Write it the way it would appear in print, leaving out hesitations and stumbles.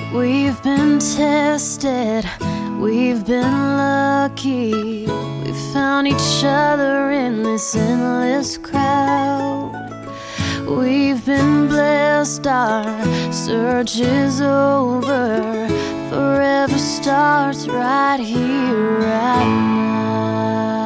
We've been tested, we've been lucky. We found each other in this endless crowd. We've been blessed, our search is over. Forever starts right here, right now.